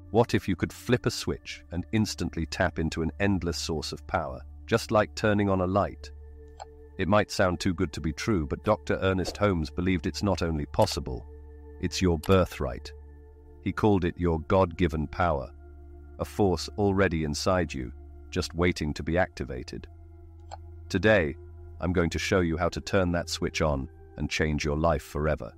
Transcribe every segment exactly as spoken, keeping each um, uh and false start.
What if you could flip a switch and instantly tap into an endless source of power, just like turning on a light? It might sound too good to be true, but Doctor Ernest Holmes believed it's not only possible, it's your birthright. He called it your God-given power, a force already inside you, just waiting to be activated. Today, I'm going to show you how to turn that switch on and change your life forever.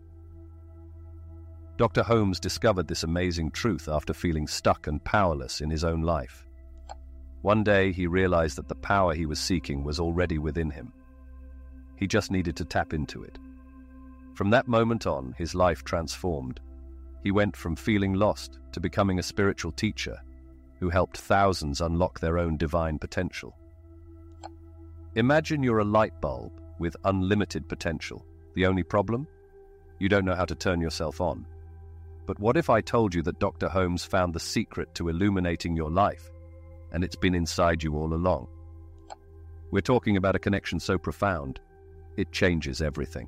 Doctor Holmes discovered this amazing truth after feeling stuck and powerless in his own life. One day, he realized that the power he was seeking was already within him. He just needed to tap into it. From that moment on, his life transformed. He went from feeling lost to becoming a spiritual teacher who helped thousands unlock their own divine potential. Imagine you're a light bulb with unlimited potential. The only problem? You don't know how to turn yourself on. But what if I told you that Doctor Holmes found the secret to illuminating your life, and it's been inside you all along? We're talking about a connection so profound, it changes everything.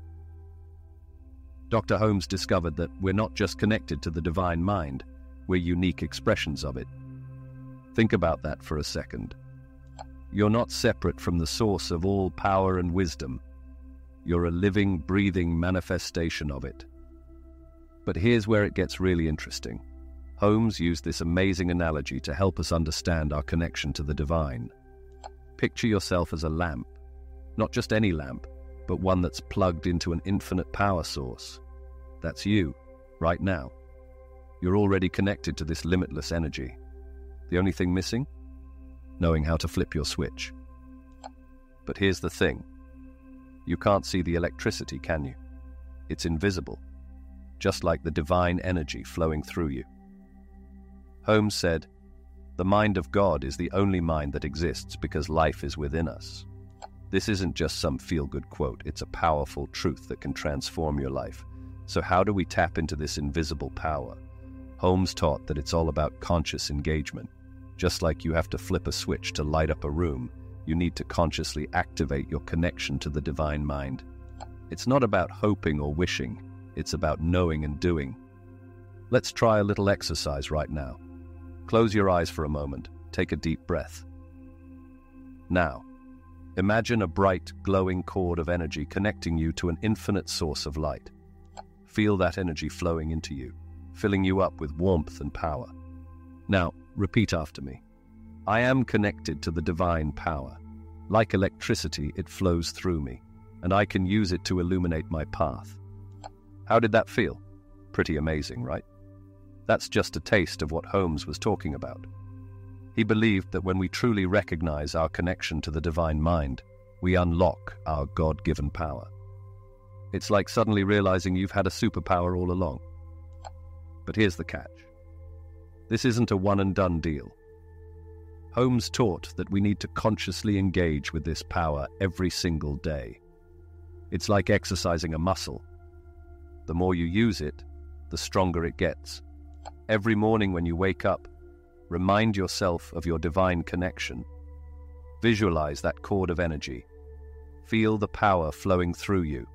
Doctor Holmes discovered that we're not just connected to the divine mind, we're unique expressions of it. Think about that for a second. You're not separate from the source of all power and wisdom. You're a living, breathing manifestation of it. But here's where it gets really interesting. Holmes used this amazing analogy to help us understand our connection to the divine. Picture yourself as a lamp, not just any lamp, but one that's plugged into an infinite power source. That's you, right now. You're already connected to this limitless energy. The only thing missing? Knowing how to flip your switch. But here's the thing. You can't see the electricity, can you? It's invisible, just like the divine energy flowing through you. Holmes said, "The mind of God is the only mind that exists because life is within us." This isn't just some feel-good quote, it's a powerful truth that can transform your life. So how do we tap into this invisible power? Holmes taught that it's all about conscious engagement. Just like you have to flip a switch to light up a room, you need to consciously activate your connection to the divine mind. It's not about hoping or wishing, it's about knowing and doing. Let's try a little exercise right now. Close your eyes for a moment, take a deep breath. Now, imagine a bright, glowing cord of energy connecting you to an infinite source of light. Feel that energy flowing into you, filling you up with warmth and power. Now, repeat after me. I am connected to the divine power. Like electricity, it flows through me, and I can use it to illuminate my path. How did that feel? Pretty amazing, right? That's just a taste of what Holmes was talking about. He believed that when we truly recognize our connection to the divine mind, we unlock our God-given power. It's like suddenly realizing you've had a superpower all along. But here's the catch. This isn't a one-and-done deal. Holmes taught that we need to consciously engage with this power every single day. It's like exercising a muscle. The more you use it, the stronger it gets. Every morning when you wake up, remind yourself of your divine connection. Visualize that cord of energy. Feel the power flowing through you.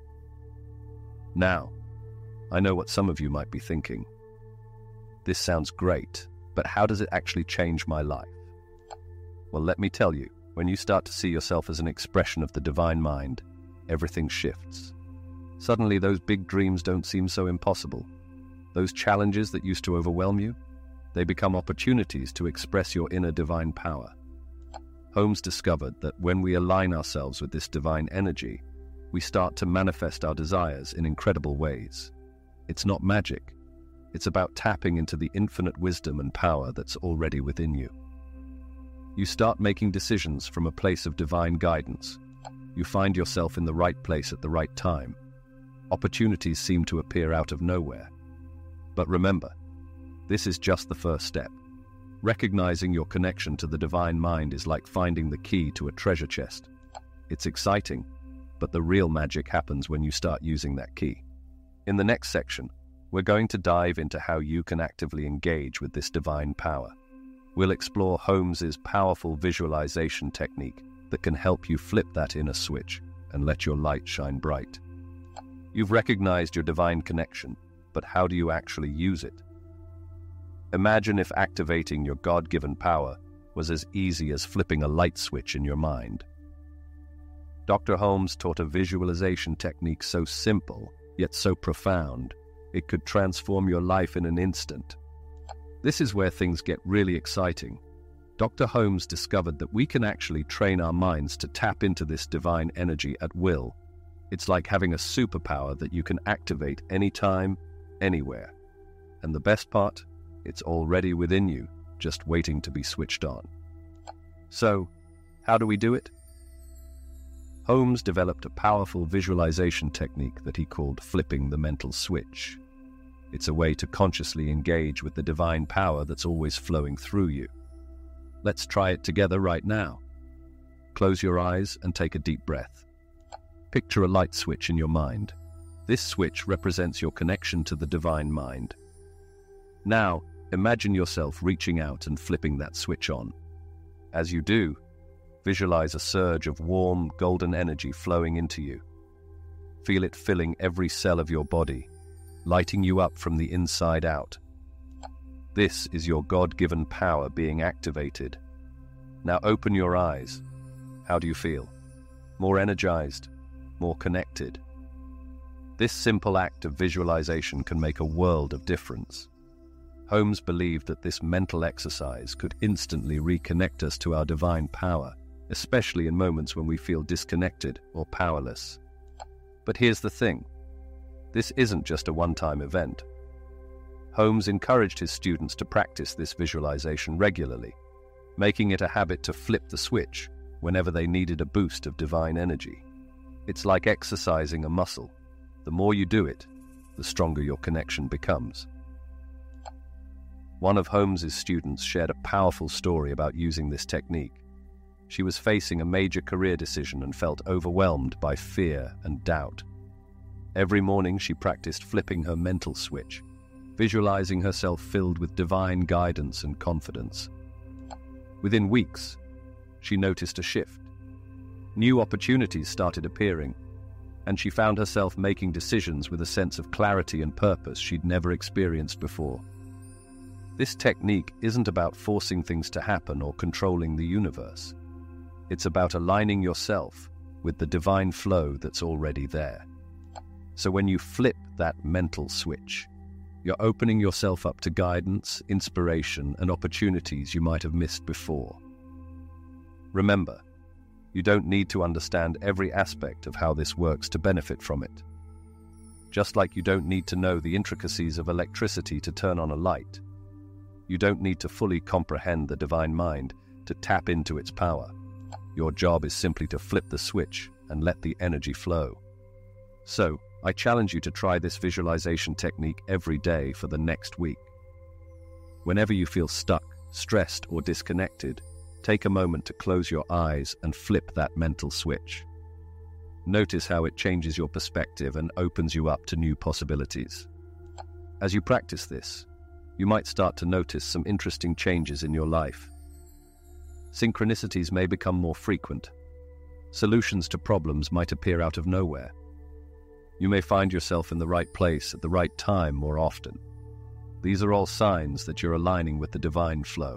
Now, I know what some of you might be thinking. This sounds great, but how does it actually change my life? Well, let me tell you, when you start to see yourself as an expression of the divine mind, everything shifts. Suddenly, those big dreams don't seem so impossible. Those challenges that used to overwhelm you, they become opportunities to express your inner divine power. Holmes discovered that when we align ourselves with this divine energy, we start to manifest our desires in incredible ways. It's not magic. It's about tapping into the infinite wisdom and power that's already within you. You start making decisions from a place of divine guidance. You find yourself in the right place at the right time. Opportunities seem to appear out of nowhere. But remember, this is just the first step. Recognizing your connection to the divine mind is like finding the key to a treasure chest. It's exciting, but the real magic happens when you start using that key. In the next section, we're going to dive into how you can actively engage with this divine power. We'll explore Holmes's powerful visualization technique that can help you flip that inner switch and let your light shine bright. You've recognized your divine connection, but how do you actually use it? Imagine if activating your God-given power was as easy as flipping a light switch in your mind. Doctor Holmes taught a visualization technique so simple, yet so profound, it could transform your life in an instant. This is where things get really exciting. Doctor Holmes discovered that we can actually train our minds to tap into this divine energy at will. It's like having a superpower that you can activate anytime, anywhere. And the best part? It's already within you, just waiting to be switched on. So, how do we do it? Holmes developed a powerful visualization technique that he called flipping the mental switch. It's a way to consciously engage with the divine power that's always flowing through you. Let's try it together right now. Close your eyes and take a deep breath. Picture a light switch in your mind. This switch represents your connection to the divine mind. Now, imagine yourself reaching out and flipping that switch on. As you do, visualize a surge of warm, golden energy flowing into you. Feel it filling every cell of your body, lighting you up from the inside out. This is your God-given power being activated. Now open your eyes. How do you feel? More energized? More connected? This simple act of visualization can make a world of difference. Holmes believed that this mental exercise could instantly reconnect us to our divine power, especially in moments when we feel disconnected or powerless. But here's the thing. This isn't just a one-time event. Holmes encouraged his students to practice this visualization regularly, making it a habit to flip the switch whenever they needed a boost of divine energy. It's like exercising a muscle. The more you do it, the stronger your connection becomes. One of Holmes's students shared a powerful story about using this technique. She was facing a major career decision and felt overwhelmed by fear and doubt. Every morning she practiced flipping her mental switch, visualizing herself filled with divine guidance and confidence. Within weeks, she noticed a shift. New opportunities started appearing, and she found herself making decisions with a sense of clarity and purpose she'd never experienced before. This technique isn't about forcing things to happen or controlling the universe. It's about aligning yourself with the divine flow that's already there. So when you flip that mental switch, you're opening yourself up to guidance, inspiration, and opportunities you might have missed before. Remember, you don't need to understand every aspect of how this works to benefit from it. Just like you don't need to know the intricacies of electricity to turn on a light, you don't need to fully comprehend the divine mind to tap into its power. Your job is simply to flip the switch and let the energy flow. So, I challenge you to try this visualization technique every day for the next week. Whenever you feel stuck, stressed, or disconnected, take a moment to close your eyes and flip that mental switch. Notice how it changes your perspective and opens you up to new possibilities. As you practice this, you might start to notice some interesting changes in your life. Synchronicities may become more frequent. Solutions to problems might appear out of nowhere. You may find yourself in the right place at the right time more often. These are all signs that you're aligning with the divine flow.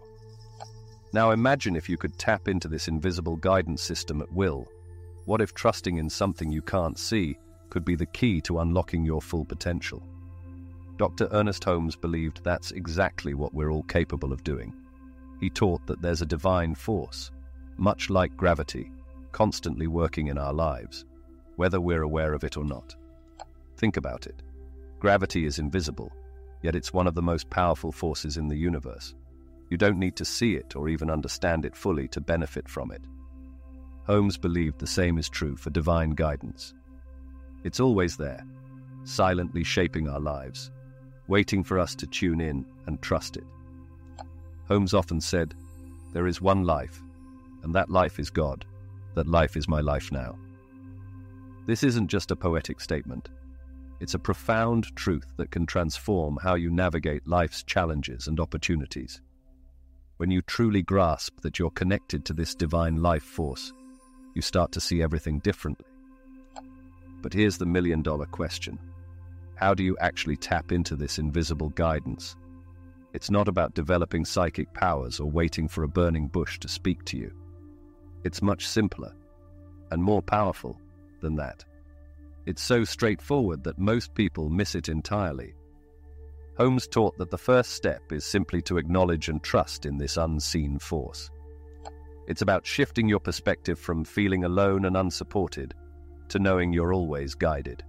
Now imagine if you could tap into this invisible guidance system at will. What if trusting in something you can't see could be the key to unlocking your full potential? Doctor Ernest Holmes believed that's exactly what we're all capable of doing. He taught that there's a divine force, much like gravity, constantly working in our lives, whether we're aware of it or not. Think about it. Gravity is invisible, yet it's one of the most powerful forces in the universe. You don't need to see it or even understand it fully to benefit from it. Holmes believed the same is true for divine guidance. It's always there, silently shaping our lives, waiting for us to tune in and trust it. Holmes often said, "There is one life, and that life is God. That life is my life now." This isn't just a poetic statement. It's a profound truth that can transform how you navigate life's challenges and opportunities. When you truly grasp that you're connected to this divine life force, you start to see everything differently. But here's the million-dollar question. How do you actually tap into this invisible guidance? It's not about developing psychic powers or waiting for a burning bush to speak to you. It's much simpler and more powerful than that. It's so straightforward that most people miss it entirely. Holmes taught that the first step is simply to acknowledge and trust in this unseen force. It's about shifting your perspective from feeling alone and unsupported to knowing you're always guided.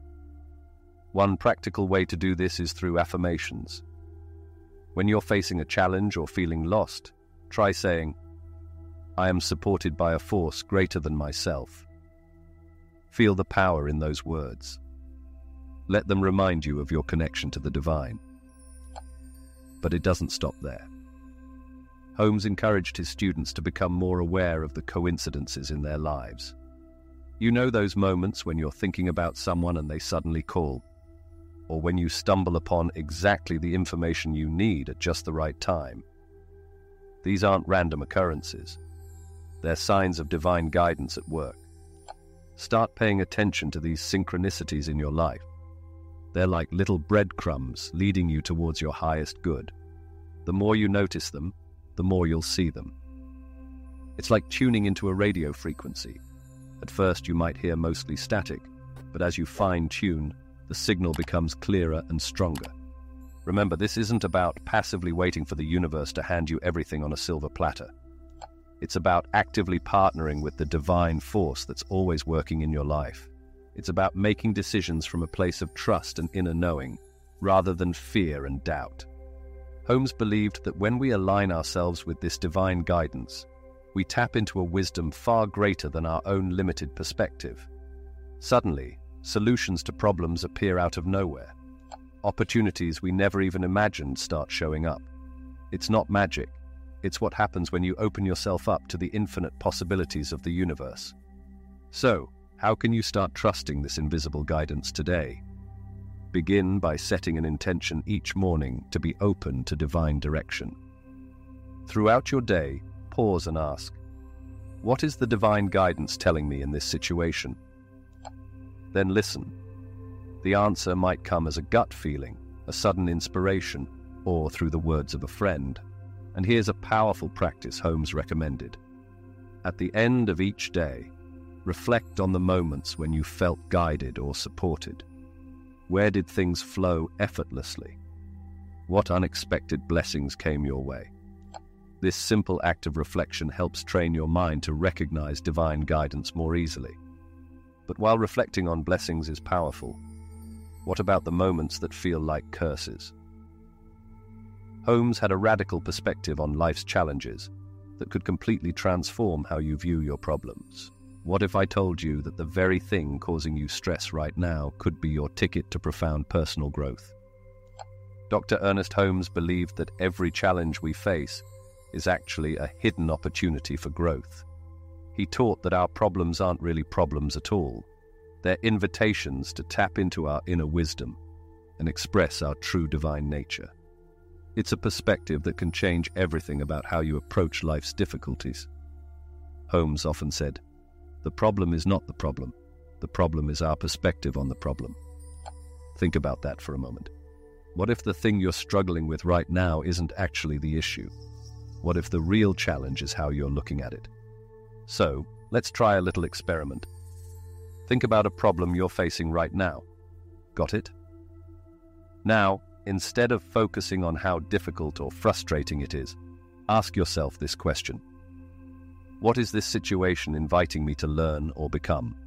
One practical way to do this is through affirmations. When you're facing a challenge or feeling lost, try saying, "I am supported by a force greater than myself." Feel the power in those words. Let them remind you of your connection to the divine. But it doesn't stop there. Holmes encouraged his students to become more aware of the coincidences in their lives. You know those moments when you're thinking about someone and they suddenly call, or when you stumble upon exactly the information you need at just the right time. These aren't random occurrences. They're signs of divine guidance at work. Start paying attention to these synchronicities in your life. They're like little breadcrumbs leading you towards your highest good. The more you notice them, the more you'll see them. It's like tuning into a radio frequency. At first you might hear mostly static, but as you fine-tune, the signal becomes clearer and stronger. Remember, this isn't about passively waiting for the universe to hand you everything on a silver platter. It's about actively partnering with the divine force that's always working in your life. It's about making decisions from a place of trust and inner knowing, rather than fear and doubt. Holmes believed that when we align ourselves with this divine guidance, we tap into a wisdom far greater than our own limited perspective. Suddenly, solutions to problems appear out of nowhere. Opportunities we never even imagined start showing up. It's not magic. It's what happens when you open yourself up to the infinite possibilities of the universe. So, how can you start trusting this invisible guidance today? Begin by setting an intention each morning to be open to divine direction. Throughout your day, pause and ask, what is the divine guidance telling me in this situation? Then listen. The answer might come as a gut feeling, a sudden inspiration, or through the words of a friend. And here's a powerful practice Holmes recommended. At the end of each day, reflect on the moments when you felt guided or supported. Where did things flow effortlessly? What unexpected blessings came your way? This simple act of reflection helps train your mind to recognize divine guidance more easily. But while reflecting on blessings is powerful, what about the moments that feel like curses? Holmes had a radical perspective on life's challenges that could completely transform how you view your problems. What if I told you that the very thing causing you stress right now could be your ticket to profound personal growth? Doctor Ernest Holmes believed that every challenge we face is actually a hidden opportunity for growth. He taught that our problems aren't really problems at all. They're invitations to tap into our inner wisdom and express our true divine nature. It's a perspective that can change everything about how you approach life's difficulties. Holmes often said, "The problem is not the problem. The problem is our perspective on the problem." Think about that for a moment. What if the thing you're struggling with right now isn't actually the issue? What if the real challenge is how you're looking at it? So, let's try a little experiment. Think about a problem you're facing right now. Got it? Now, instead of focusing on how difficult or frustrating it is, ask yourself this question. What is this situation inviting me to learn or become?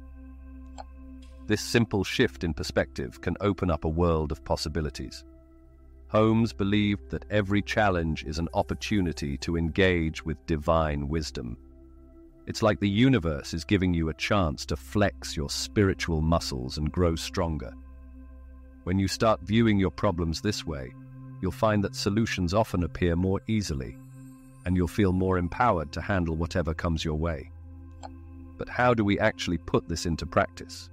This simple shift in perspective can open up a world of possibilities. Holmes believed that every challenge is an opportunity to engage with divine wisdom. It's like the universe is giving you a chance to flex your spiritual muscles and grow stronger. When you start viewing your problems this way, you'll find that solutions often appear more easily, and you'll feel more empowered to handle whatever comes your way. But how do we actually put this into practice?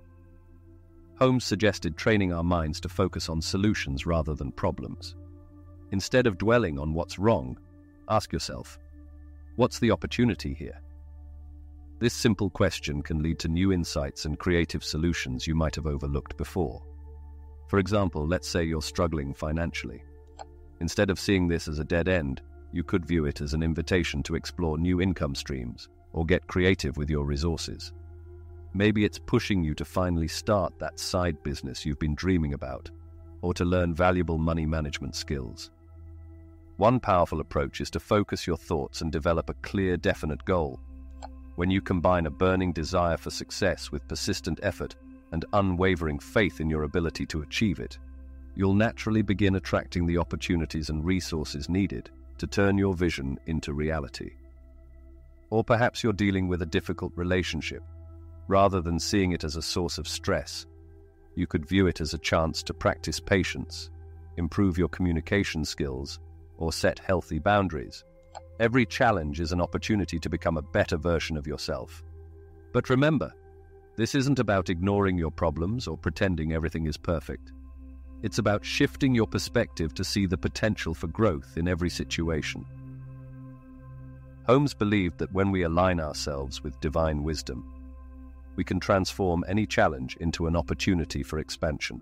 Holmes suggested training our minds to focus on solutions rather than problems. Instead of dwelling on what's wrong, ask yourself, what's the opportunity here? This simple question can lead to new insights and creative solutions you might have overlooked before. For example, let's say you're struggling financially. Instead of seeing this as a dead end, you could view it as an invitation to explore new income streams or get creative with your resources. Maybe it's pushing you to finally start that side business you've been dreaming about, or to learn valuable money management skills. One powerful approach is to focus your thoughts and develop a clear, definite goal. When you combine a burning desire for success with persistent effort and unwavering faith in your ability to achieve it, you'll naturally begin attracting the opportunities and resources needed to turn your vision into reality. Or perhaps you're dealing with a difficult relationship. Rather than seeing it as a source of stress, you could view it as a chance to practice patience, improve your communication skills, or set healthy boundaries. Every challenge is an opportunity to become a better version of yourself. But remember, this isn't about ignoring your problems or pretending everything is perfect. It's about shifting your perspective to see the potential for growth in every situation. Holmes believed that when we align ourselves with divine wisdom, we can transform any challenge into an opportunity for expansion.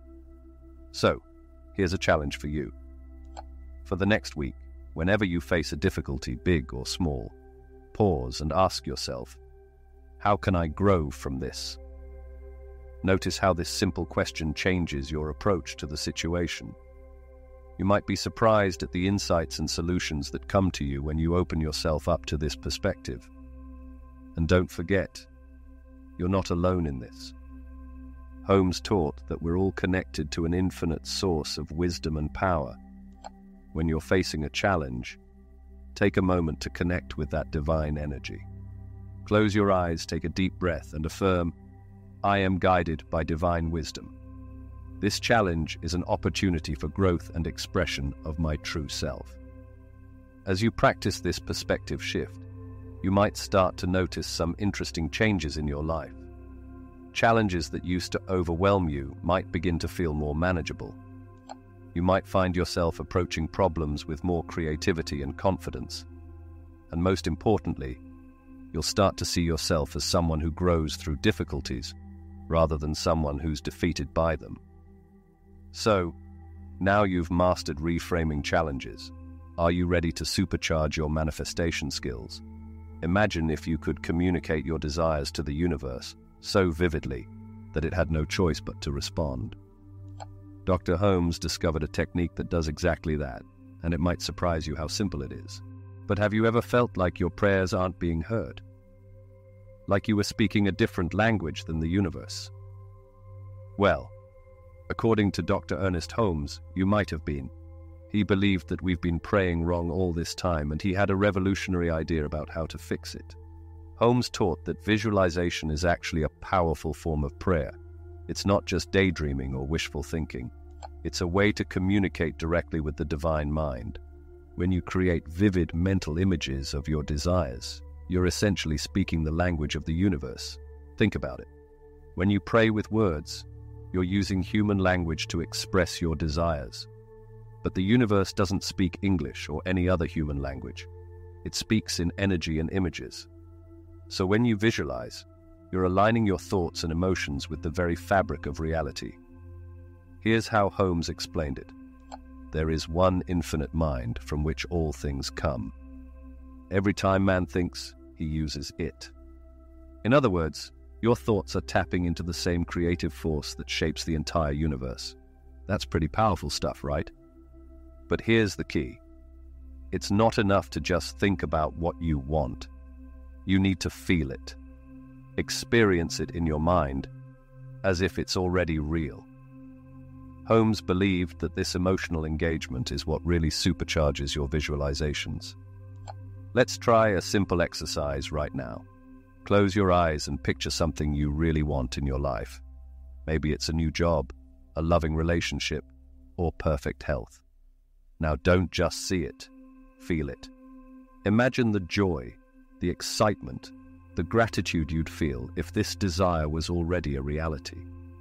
So, here's a challenge for you. For the next week, whenever you face a difficulty, big or small, pause and ask yourself, how can I grow from this? Notice how this simple question changes your approach to the situation. You might be surprised at the insights and solutions that come to you when you open yourself up to this perspective. And don't forget, you're not alone in this. Holmes taught that we're all connected to an infinite source of wisdom and power. When you're facing a challenge, take a moment to connect with that divine energy. Close your eyes, take a deep breath, and affirm, I am guided by divine wisdom. This challenge is an opportunity for growth and expression of my true self. As you practice this perspective shift, you might start to notice some interesting changes in your life. Challenges that used to overwhelm you might begin to feel more manageable. You might find yourself approaching problems with more creativity and confidence. And most importantly, you'll start to see yourself as someone who grows through difficulties rather than someone who's defeated by them. So, now you've mastered reframing challenges. Are you ready to supercharge your manifestation skills? Imagine if you could communicate your desires to the universe so vividly that it had no choice but to respond. Doctor Holmes discovered a technique that does exactly that, and it might surprise you how simple it is. But have you ever felt like your prayers aren't being heard? Like you were speaking a different language than the universe? Well, according to Doctor Ernest Holmes, you might have been. He believed that we've been praying wrong all this time, and he had a revolutionary idea about how to fix it. Holmes taught that visualization is actually a powerful form of prayer. It's not just daydreaming or wishful thinking. It's a way to communicate directly with the divine mind. When you create vivid mental images of your desires, you're essentially speaking the language of the universe. Think about it. When you pray with words, you're using human language to express your desires. But the universe doesn't speak English or any other human language. It speaks in energy and images. So when you visualize, you're aligning your thoughts and emotions with the very fabric of reality. Here's how Holmes explained it. There is one infinite mind from which all things come. Every time man thinks, he uses it. In other words, your thoughts are tapping into the same creative force that shapes the entire universe. That's pretty powerful stuff, right? But here's the key. It's not enough to just think about what you want. You need to feel it. Experience it in your mind, as if it's already real. Holmes believed that this emotional engagement is what really supercharges your visualizations. Let's try a simple exercise right now. Close your eyes and picture something you really want in your life. Maybe it's a new job, a loving relationship, or perfect health. Now don't just see it, feel it. Imagine the joy, the excitement, the gratitude you'd feel if this desire was already a reality.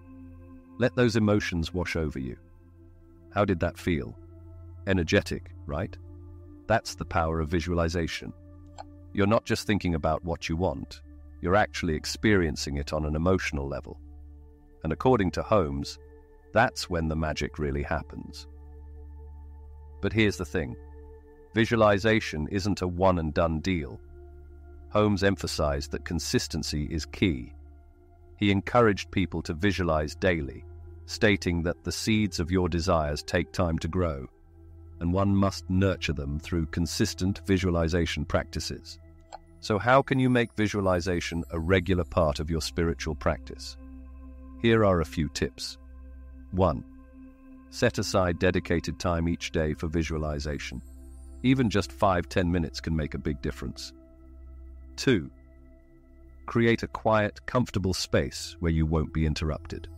Let those emotions wash over you. How did that feel? Energetic, right? That's the power of visualization. You're not just thinking about what you want, you're actually experiencing it on an emotional level. And according to Holmes, that's when the magic really happens. But here's the thing. Visualization isn't a one-and-done deal. Holmes emphasized that consistency is key. He encouraged people to visualize daily, stating that the seeds of your desires take time to grow, and one must nurture them through consistent visualization practices. So how can you make visualization a regular part of your spiritual practice? Here are a few tips. one. Set aside dedicated time each day for visualization. Even just five to ten minutes can make a big difference. two. Create a quiet, comfortable space where you won't be interrupted.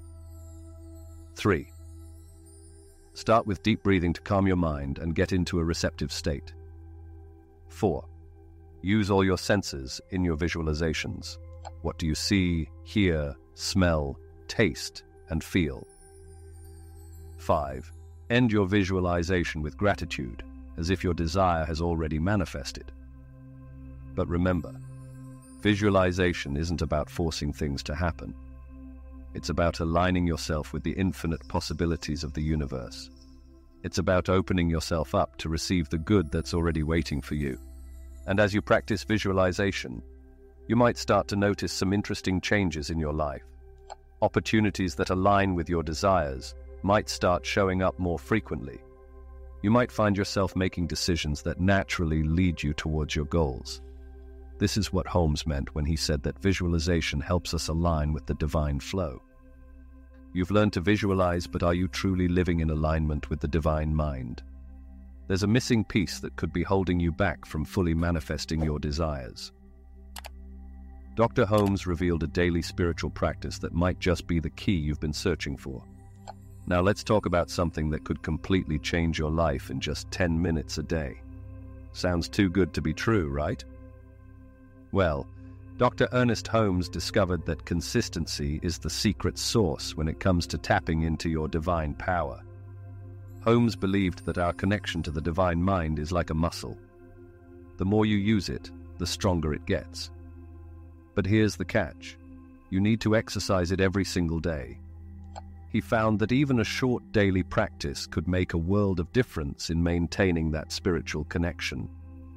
three. Start with deep breathing to calm your mind and get into a receptive state. four. Use all your senses in your visualizations. What do you see, hear, smell, taste, and feel? five. End your visualization with gratitude, as if your desire has already manifested. But remember, visualization isn't about forcing things to happen. It's about aligning yourself with the infinite possibilities of the universe. It's about opening yourself up to receive the good that's already waiting for you. And as you practice visualization, you might start to notice some interesting changes in your life. Opportunities that align with your desires might start showing up more frequently. You might find yourself making decisions that naturally lead you towards your goals. This is what Holmes meant when he said that visualization helps us align with the divine flow. You've learned to visualize, but are you truly living in alignment with the divine mind? There's a missing piece that could be holding you back from fully manifesting your desires. Doctor Holmes revealed a daily spiritual practice that might just be the key you've been searching for. Now let's talk about something that could completely change your life in just ten minutes a day. Sounds too good to be true, right? Well, Doctor Ernest Holmes discovered that consistency is the secret sauce when it comes to tapping into your divine power. Holmes believed that our connection to the divine mind is like a muscle. The more you use it, the stronger it gets. But here's the catch. You need to exercise it every single day. He found that even a short daily practice could make a world of difference in maintaining that spiritual connection.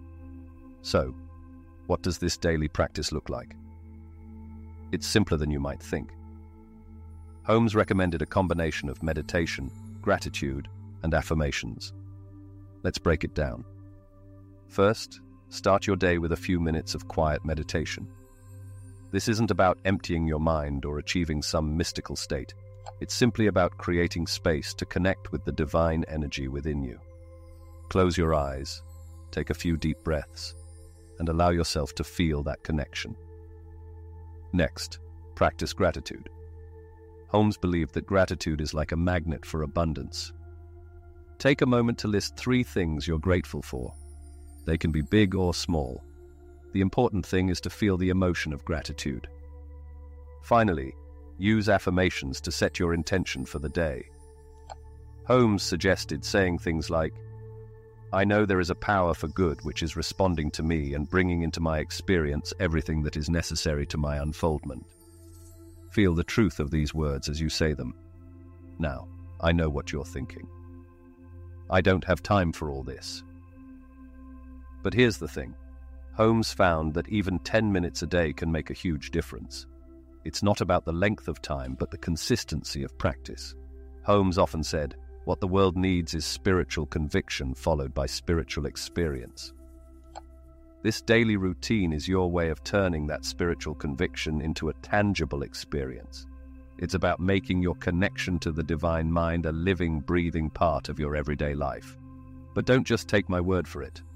So, what does this daily practice look like? It's simpler than you might think. Holmes recommended a combination of meditation, gratitude, and affirmations. Let's break it down. First, start your day with a few minutes of quiet meditation. This isn't about emptying your mind or achieving some mystical state. It's simply about creating space to connect with the divine energy within you. Close your eyes, take a few deep breaths, and allow yourself to feel that connection. Next, practice gratitude. Holmes believed that gratitude is like a magnet for abundance. Take a moment to list three things you're grateful for. They can be big or small. The important thing is to feel the emotion of gratitude. Finally, use affirmations to set your intention for the day. Holmes suggested saying things like, "I know there is a power for good which is responding to me and bringing into my experience everything that is necessary to my unfoldment." Feel the truth of these words as you say them. Now, I know what you're thinking. I don't have time for all this. But here's the thing. Holmes found that even ten minutes a day can make a huge difference. It's not about the length of time, but the consistency of practice. Holmes often said, "What the world needs is spiritual conviction followed by spiritual experience." This daily routine is your way of turning that spiritual conviction into a tangible experience. It's about making your connection to the divine mind a living, breathing part of your everyday life. But don't just take my word for it.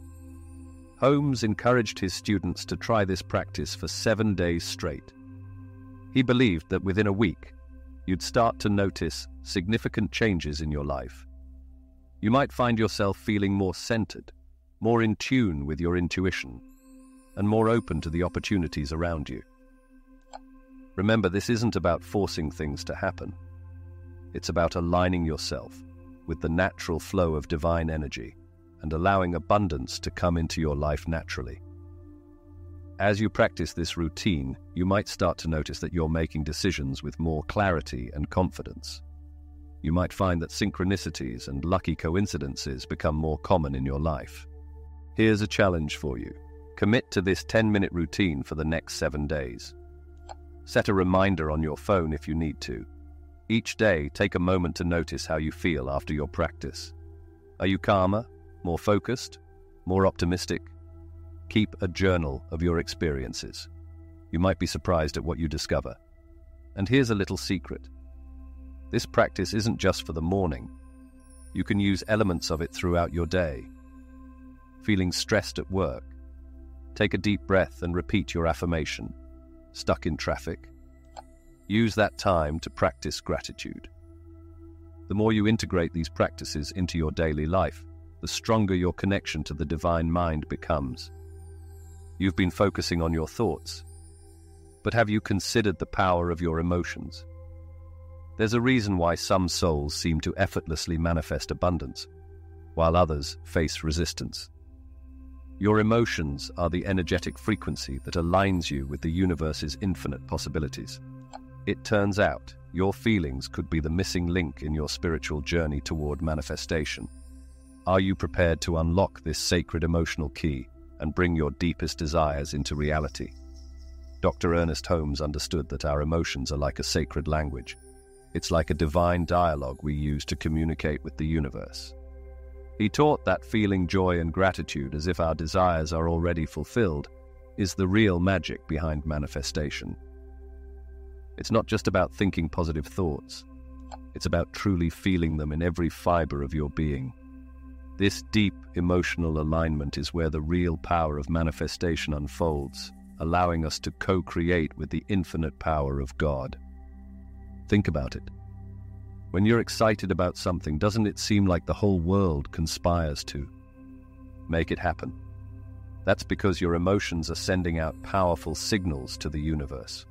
Holmes encouraged his students to try this practice for seven days straight. He believed that within a week, you'd start to notice significant changes in your life. You might find yourself feeling more centered, more in tune with your intuition, and more open to the opportunities around you. Remember, this isn't about forcing things to happen. It's about aligning yourself with the natural flow of divine energy and allowing abundance to come into your life naturally. As you practice this routine, you might start to notice that you're making decisions with more clarity and confidence. You might find that synchronicities and lucky coincidences become more common in your life. Here's a challenge for you. Commit to this ten-minute routine for the next seven days. Set a reminder on your phone if you need to. Each day, take a moment to notice how you feel after your practice. Are you calmer, more focused, more optimistic? Keep a journal of your experiences. You might be surprised at what you discover. And here's a little secret. This practice isn't just for the morning. You can use elements of it throughout your day. Feeling stressed at work? Take a deep breath and repeat your affirmation. Stuck in traffic? Use that time to practice gratitude. The more you integrate these practices into your daily life, the stronger your connection to the divine mind becomes. You've been focusing on your thoughts, but have you considered the power of your emotions? There's a reason why some souls seem to effortlessly manifest abundance, while others face resistance. Your emotions are the energetic frequency that aligns you with the universe's infinite possibilities. It turns out, your feelings could be the missing link in your spiritual journey toward manifestation. Are you prepared to unlock this sacred emotional key and bring your deepest desires into reality? Doctor Ernest Holmes understood that our emotions are like a sacred language. It's like a divine dialogue we use to communicate with the universe. He taught that feeling joy and gratitude as if our desires are already fulfilled is the real magic behind manifestation. It's not just about thinking positive thoughts. It's about truly feeling them in every fiber of your being. This deep emotional alignment is where the real power of manifestation unfolds, allowing us to co-create with the infinite power of God. Think about it. When you're excited about something, doesn't it seem like the whole world conspires to make it happen? That's because your emotions are sending out powerful signals to the universe.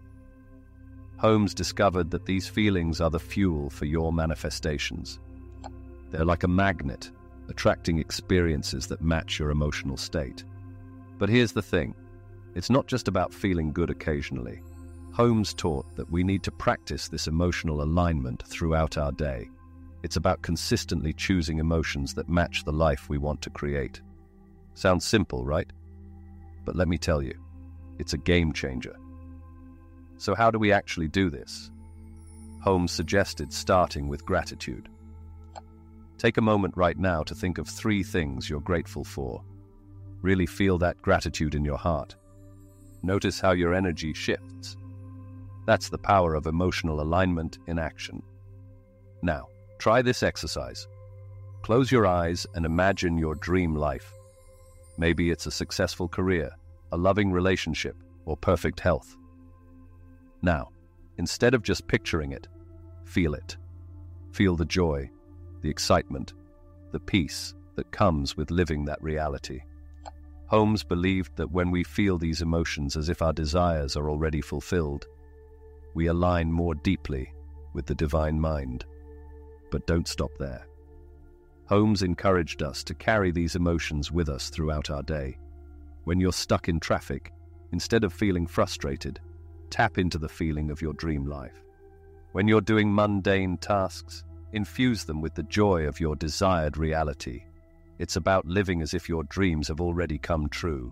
Holmes discovered that these feelings are the fuel for your manifestations. They're like a magnet, attracting experiences that match your emotional state. But here's the thing, it's not just about feeling good occasionally. Holmes taught that we need to practice this emotional alignment throughout our day. It's about consistently choosing emotions that match the life we want to create. Sounds simple, right? But let me tell you, it's a game changer. So how do we actually do this? Holmes suggested starting with gratitude. Take a moment right now to think of three things you're grateful for. Really feel that gratitude in your heart. Notice how your energy shifts. That's the power of emotional alignment in action. Now, try this exercise. Close your eyes and imagine your dream life. Maybe it's a successful career, a loving relationship, or perfect health. Now, instead of just picturing it, feel it. Feel the joy, the excitement, the peace that comes with living that reality. Holmes believed that when we feel these emotions as if our desires are already fulfilled, we align more deeply with the divine mind. But don't stop there. Holmes encouraged us to carry these emotions with us throughout our day. When you're stuck in traffic, instead of feeling frustrated, tap into the feeling of your dream life. When you're doing mundane tasks, infuse them with the joy of your desired reality. It's about living as if your dreams have already come true.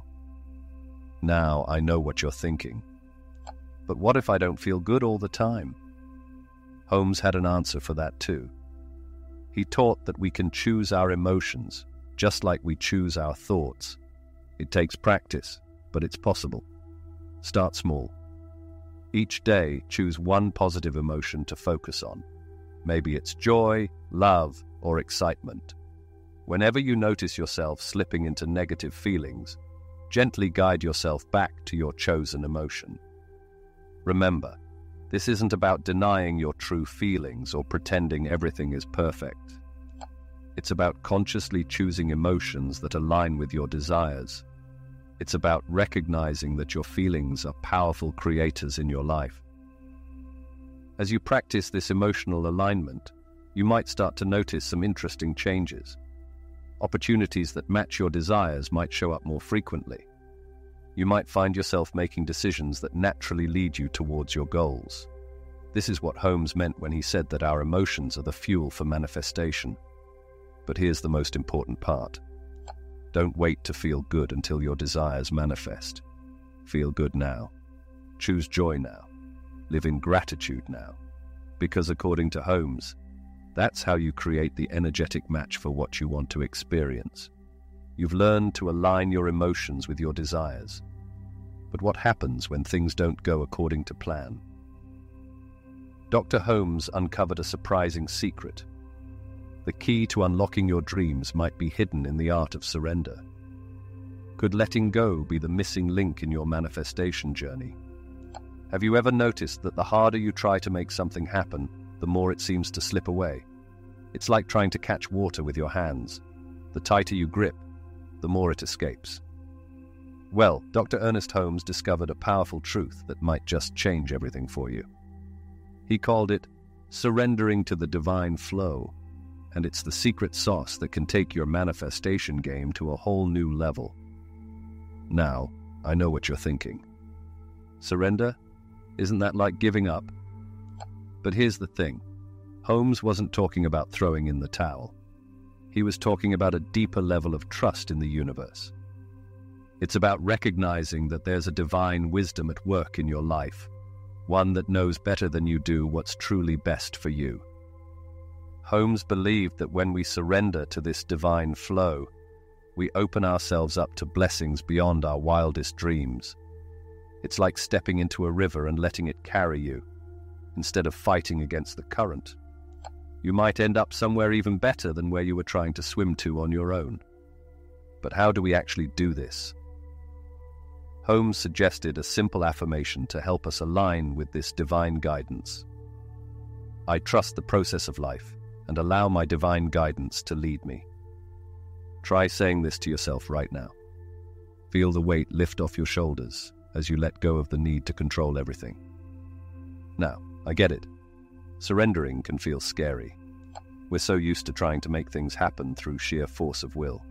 Now I know what you're thinking. But what if I don't feel good all the time? Holmes had an answer for that too. He taught that we can choose our emotions, just like we choose our thoughts. It takes practice, but it's possible. Start small. Each day, choose one positive emotion to focus on. Maybe it's joy, love, or excitement. Whenever you notice yourself slipping into negative feelings, gently guide yourself back to your chosen emotion. Remember, this isn't about denying your true feelings or pretending everything is perfect. It's about consciously choosing emotions that align with your desires. It's about recognizing that your feelings are powerful creators in your life. As you practice this emotional alignment, you might start to notice some interesting changes. Opportunities that match your desires might show up more frequently. You might find yourself making decisions that naturally lead you towards your goals. This is what Holmes meant when he said that our emotions are the fuel for manifestation. But here's the most important part. Don't wait to feel good until your desires manifest. Feel good now. Choose joy now. Live in gratitude now. Because according to Holmes, that's how you create the energetic match for what you want to experience. You've learned to align your emotions with your desires. But what happens when things don't go according to plan? Doctor Holmes uncovered a surprising secret. The key to unlocking your dreams might be hidden in the art of surrender. Could letting go be the missing link in your manifestation journey? Have you ever noticed that the harder you try to make something happen, the more it seems to slip away? It's like trying to catch water with your hands. The tighter you grip, the more it escapes. Well, Doctor Ernest Holmes discovered a powerful truth that might just change everything for you. He called it surrendering to the divine flow, and it's the secret sauce that can take your manifestation game to a whole new level. Now, I know what you're thinking. Surrender? Isn't that like giving up? But here's the thing. Holmes wasn't talking about throwing in the towel. He was talking about a deeper level of trust in the universe. It's about recognizing that there's a divine wisdom at work in your life, one that knows better than you do what's truly best for you. Holmes believed that when we surrender to this divine flow, we open ourselves up to blessings beyond our wildest dreams. It's like stepping into a river and letting it carry you, instead of fighting against the current. You might end up somewhere even better than where you were trying to swim to on your own. But how do we actually do this? Holmes suggested a simple affirmation to help us align with this divine guidance. I trust the process of life and allow my divine guidance to lead me. Try saying this to yourself right now. Feel the weight lift off your shoulders as you let go of the need to control everything. Now, I get it. Surrendering can feel scary. We're so used to trying to make things happen through sheer force of will.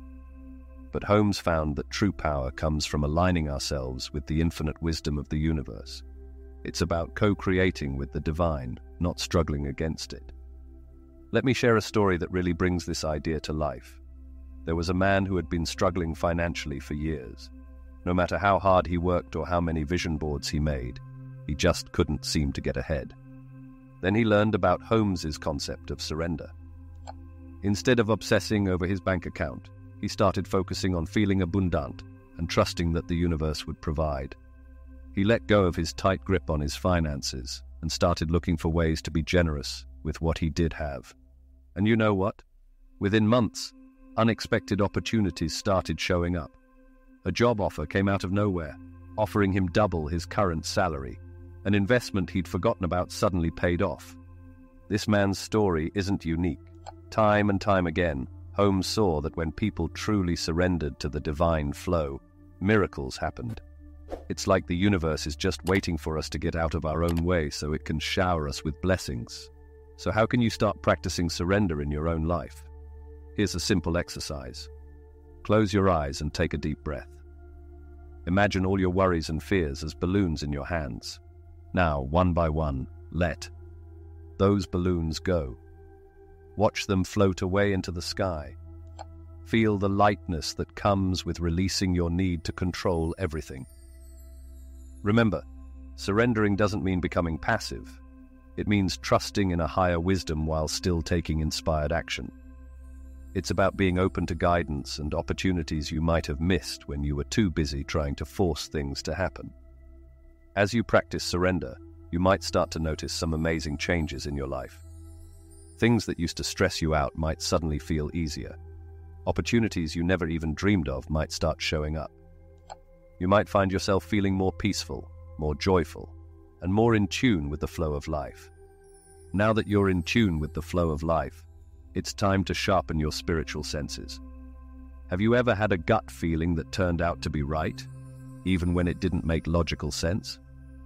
But Holmes found that true power comes from aligning ourselves with the infinite wisdom of the universe. It's about co-creating with the divine, not struggling against it. Let me share a story that really brings this idea to life. There was a man who had been struggling financially for years. No matter how hard he worked or how many vision boards he made, he just couldn't seem to get ahead. Then he learned about Holmes's concept of surrender. Instead of obsessing over his bank account, he started focusing on feeling abundant and trusting that the universe would provide. He let go of his tight grip on his finances and started looking for ways to be generous with what he did have. And you know what? Within months, unexpected opportunities started showing up. A job offer came out of nowhere, offering him double his current salary. An investment he'd forgotten about suddenly paid off. This man's story isn't unique. Time and time again, Holmes saw that when people truly surrendered to the divine flow, miracles happened. It's like the universe is just waiting for us to get out of our own way so it can shower us with blessings. So how can you start practicing surrender in your own life? Here's a simple exercise. Close your eyes and take a deep breath. Imagine all your worries and fears as balloons in your hands. Now, one by one, let those balloons go. Watch them float away into the sky. Feel the lightness that comes with releasing your need to control everything. Remember, surrendering doesn't mean becoming passive. It means trusting in a higher wisdom while still taking inspired action. It's about being open to guidance and opportunities you might have missed when you were too busy trying to force things to happen. As you practice surrender, you might start to notice some amazing changes in your life. Things that used to stress you out might suddenly feel easier. Opportunities you never even dreamed of might start showing up. You might find yourself feeling more peaceful, more joyful, and more in tune with the flow of life. Now that you're in tune with the flow of life, it's time to sharpen your spiritual senses. Have you ever had a gut feeling that turned out to be right, even when it didn't make logical sense?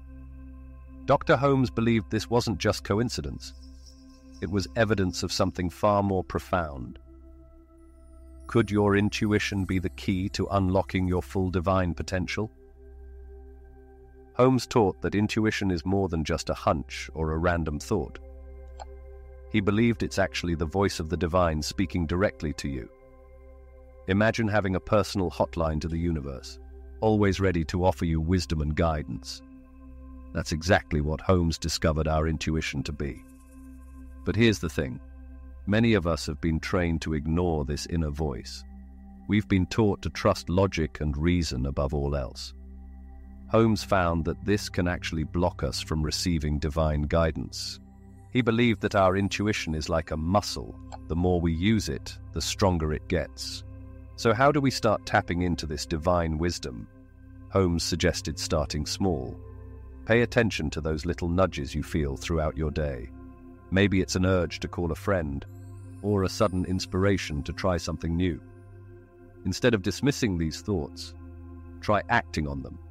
Doctor Holmes believed this wasn't just coincidence. It was evidence of something far more profound. Could your intuition be the key to unlocking your full divine potential? Holmes taught that intuition is more than just a hunch or a random thought. He believed it's actually the voice of the divine speaking directly to you. Imagine having a personal hotline to the universe, always ready to offer you wisdom and guidance. That's exactly what Holmes discovered our intuition to be. But here's the thing. Many of us have been trained to ignore this inner voice. We've been taught to trust logic and reason above all else. Holmes found that this can actually block us from receiving divine guidance. He believed that our intuition is like a muscle. The more we use it, the stronger it gets. So how do we start tapping into this divine wisdom? Holmes suggested starting small. Pay attention to those little nudges you feel throughout your day. Maybe it's an urge to call a friend, or a sudden inspiration to try something new. Instead of dismissing these thoughts, try acting on them.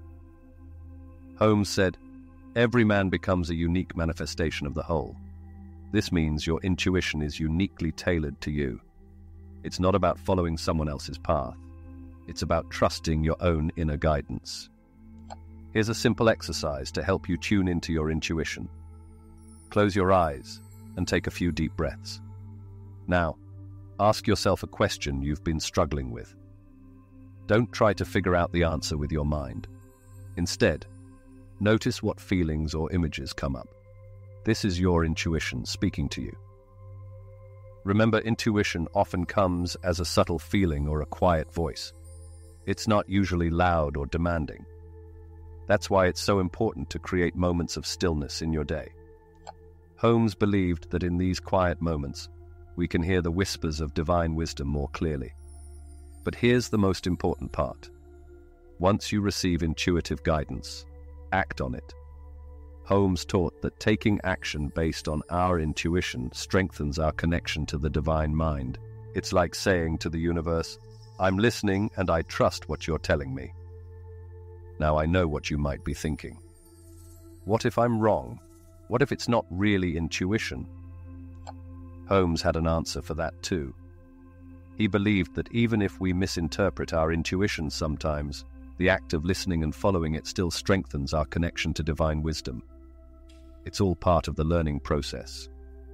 Holmes said, "Every man becomes a unique manifestation of the whole." This means your intuition is uniquely tailored to you. It's not about following someone else's path. It's about trusting your own inner guidance. Here's a simple exercise to help you tune into your intuition. Close your eyes and take a few deep breaths. Now, ask yourself a question you've been struggling with. Don't try to figure out the answer with your mind. Instead, notice what feelings or images come up. This is your intuition speaking to you. Remember, intuition often comes as a subtle feeling or a quiet voice. It's not usually loud or demanding. That's why it's so important to create moments of stillness in your day. Holmes believed that in these quiet moments, we can hear the whispers of divine wisdom more clearly. But here's the most important part. Once you receive intuitive guidance, act on it. Holmes taught that taking action based on our intuition strengthens our connection to the divine mind. It's like saying to the universe, "I'm listening and I trust what you're telling me." Now I know what you might be thinking. What if I'm wrong? What if it's not really intuition? Holmes had an answer for that too. He believed that even if we misinterpret our intuition sometimes, the act of listening and following it still strengthens our connection to divine wisdom. It's all part of the learning process.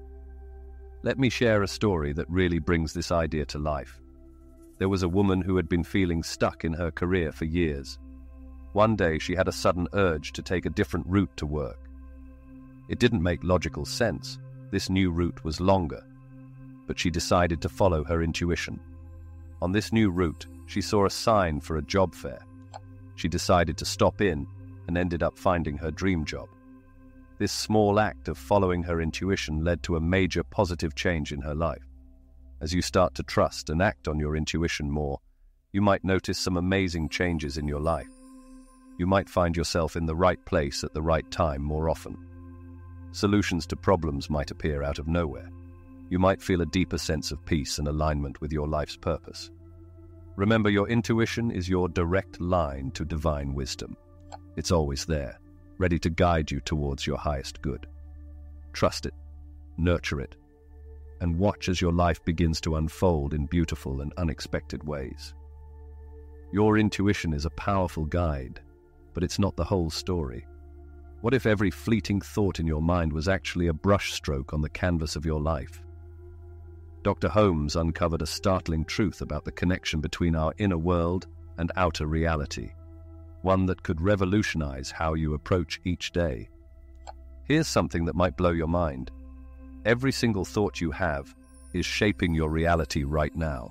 Let me share a story that really brings this idea to life. There was a woman who had been feeling stuck in her career for years. One day she had a sudden urge to take a different route to work. It didn't make logical sense. This new route was longer, but she decided to follow her intuition. On this new route, she saw a sign for a job fair. She decided to stop in and ended up finding her dream job. This small act of following her intuition led to a major positive change in her life. As you start to trust and act on your intuition more, you might notice some amazing changes in your life. You might find yourself in the right place at the right time more often. Solutions to problems might appear out of nowhere. You might feel a deeper sense of peace and alignment with your life's purpose. Remember, your intuition is your direct line to divine wisdom. It's always there, ready to guide you towards your highest good. Trust it, nurture it, and watch as your life begins to unfold in beautiful and unexpected ways. Your intuition is a powerful guide, but it's not the whole story. What if every fleeting thought in your mind was actually a brushstroke on the canvas of your life? Doctor Holmes uncovered a startling truth about the connection between our inner world and outer reality, one that could revolutionize how you approach each day. Here's something that might blow your mind. Every single thought you have is shaping your reality right now.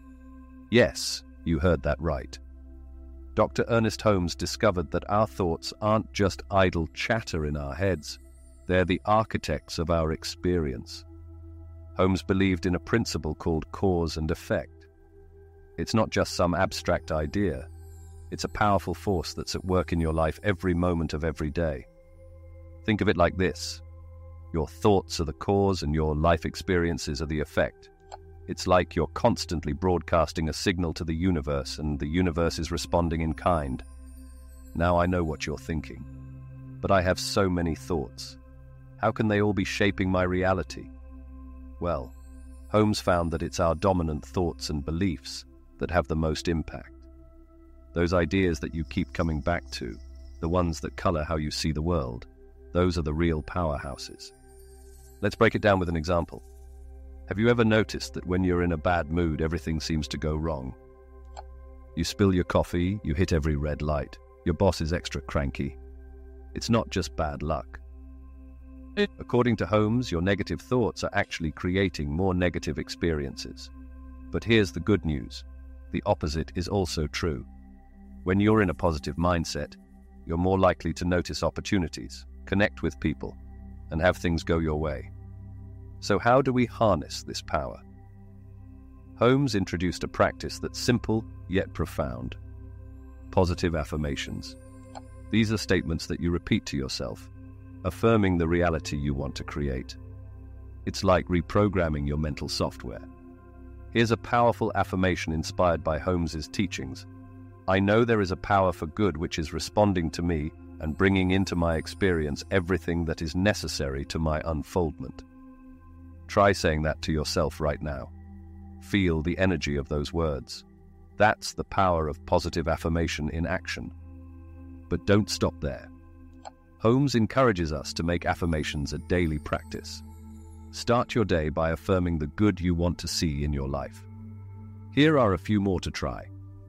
Yes, you heard that right. Doctor Ernest Holmes discovered that our thoughts aren't just idle chatter in our heads. They're the architects of our experience. Holmes believed in a principle called cause and effect. It's not just some abstract idea. It's a powerful force that's at work in your life every moment of every day. Think of it like this. Your thoughts are the cause and your life experiences are the effect. It's like you're constantly broadcasting a signal to the universe, and the universe is responding in kind. Now I know what you're thinking. But I have so many thoughts. How can they all be shaping my reality? Well, Holmes found that it's our dominant thoughts and beliefs that have the most impact. Those ideas that you keep coming back to, the ones that color how you see the world. Those are the real powerhouses. Let's break it down with an example. Have you ever noticed that when you're in a bad mood, everything seems to go wrong? You spill your coffee, you hit every red light, your boss is extra cranky. It's not just bad luck. According to Holmes, your negative thoughts are actually creating more negative experiences. But here's the good news. The opposite is also true. When you're in a positive mindset, you're more likely to notice opportunities, connect with people, and have things go your way. So how do we harness this power? Holmes introduced a practice that's simple yet profound. Positive affirmations. These are statements that you repeat to yourself, affirming the reality you want to create. It's like reprogramming your mental software. Here's a powerful affirmation inspired by Holmes's teachings. I know there is a power for good which is responding to me and bringing into my experience everything that is necessary to my unfoldment. Try saying that to yourself right now. Feel the energy of those words. That's the power of positive affirmation in action. But don't stop there. Holmes encourages us to make affirmations a daily practice. Start your day by affirming the good you want to see in your life. Here are a few more to try.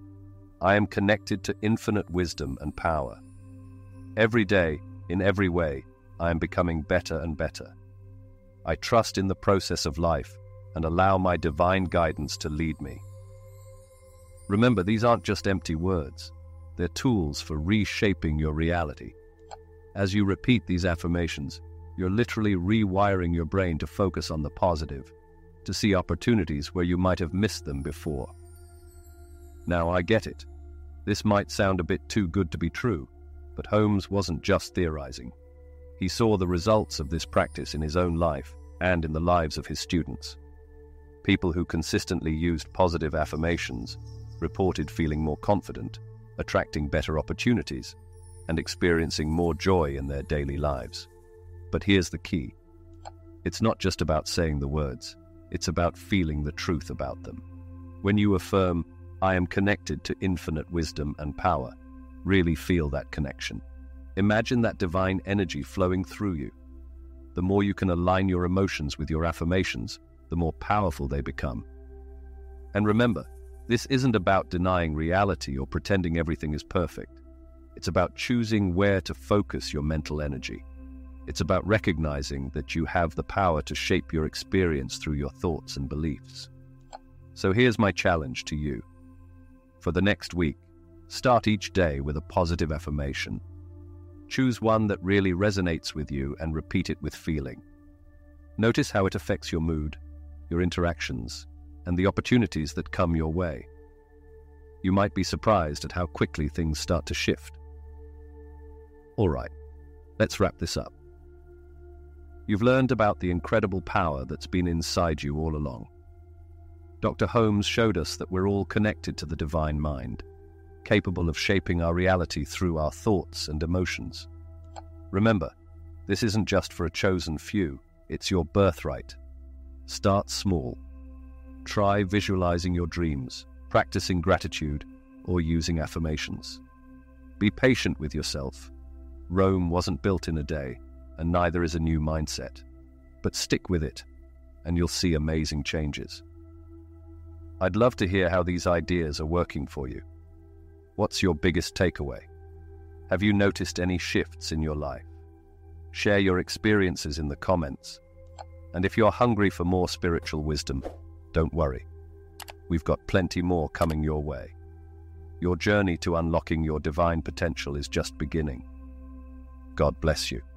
I am connected to infinite wisdom and power. Every day, in every way, I am becoming better and better. I trust in the process of life and allow my divine guidance to lead me. Remember, these aren't just empty words. They're tools for reshaping your reality. As you repeat these affirmations, you're literally rewiring your brain to focus on the positive, to see opportunities where you might have missed them before. Now, I get it. This might sound a bit too good to be true, but Holmes wasn't just theorizing. He saw the results of this practice in his own life and in the lives of his students. People who consistently used positive affirmations reported feeling more confident, attracting better opportunities, and experiencing more joy in their daily lives. But here's the key. It's not just about saying the words, it's about feeling the truth about them. When you affirm, I am connected to infinite wisdom and power, really feel that connection. Imagine that divine energy flowing through you. The more you can align your emotions with your affirmations, the more powerful they become. And remember, this isn't about denying reality or pretending everything is perfect. It's about choosing where to focus your mental energy. It's about recognizing that you have the power to shape your experience through your thoughts and beliefs. So here's my challenge to you. For the next week, start each day with a positive affirmation. Choose one that really resonates with you and repeat it with feeling. Notice how it affects your mood, your interactions, and the opportunities that come your way. You might be surprised at how quickly things start to shift. All right, let's wrap this up. You've learned about the incredible power that's been inside you all along. Doctor Holmes showed us that we're all connected to the divine mind, capable of shaping our reality through our thoughts and emotions. Remember, this isn't just for a chosen few, it's your birthright. Start small. Try visualizing your dreams, practicing gratitude, or using affirmations. Be patient with yourself. Rome wasn't built in a day, and neither is a new mindset. But stick with it, and you'll see amazing changes. I'd love to hear how these ideas are working for you. What's your biggest takeaway? Have you noticed any shifts in your life? Share your experiences in the comments. And if you're hungry for more spiritual wisdom, don't worry. We've got plenty more coming your way. Your journey to unlocking your divine potential is just beginning. God bless you.